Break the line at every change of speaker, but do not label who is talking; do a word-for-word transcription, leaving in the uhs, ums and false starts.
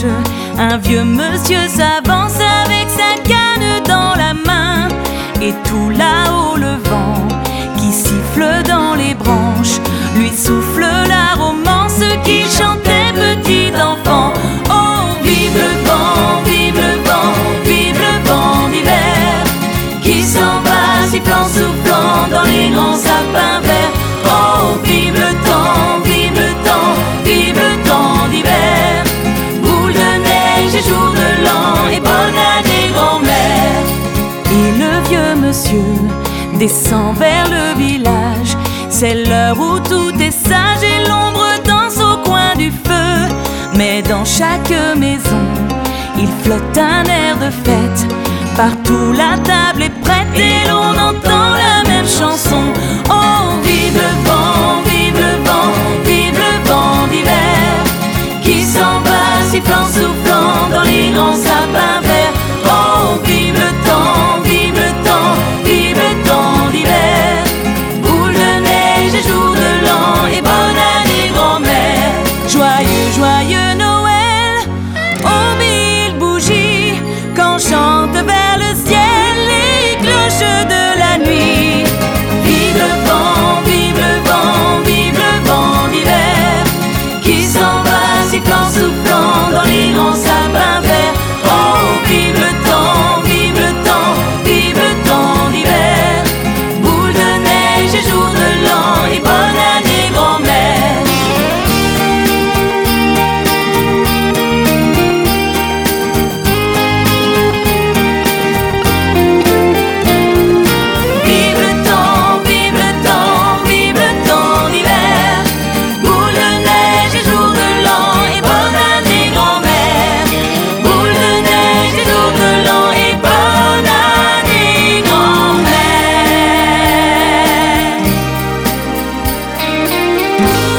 gauche, un vieux monsieur s'avance avec sa canne dans la main. Et tout là-haut le vent qui siffle dans les branches lui souffle la romance qu'il chantait petit enfant. Oh, vive le vent, vive le vent, vive le vent d'hiver qui s'en va sifflant, soufflant dans les grands sapins verts. Oh, vive le temps, vive le temps, vive le temps d'hiver, boule de neige et jour de l'an et bonne année grand-mère. Et le vieux monsieur descend vers le village. C'est l'heure où tout est sage et l'ombre danse au coin du feu. Mais dans chaque maison, il flotte un air de fête. Partout la table est prête et l'on entend la même chanson. Oh, vive le vent, vive le vent, vive le vent d'hiver qui s'en va sifflant, soufflant dans les grands sapins verts. Oh, vive le temps, vive le temps, vive le temps d'hiver, boule de neige et jour de l'an et bonne année grand-mère. Joyeux, joyeux Noël, aux mille bougies, quand chantent vers le ciel les cloches de la nuit. Vive le vent, vive le vent, vive le vent d'hiver qui s'en va sifflant, soufflant dans les grands sapins verts. Oh, vive le temps, vive le temps, vive le temps d'hiver, boule de neige et jour de l'an et bonne année grand-mère. Vive le temps, vive le temps, vive le temps d'hiver, boule de neige et jour de l'an et bonne année grand-mère, boule de neige et jour de l'an et bonne année grand-mère.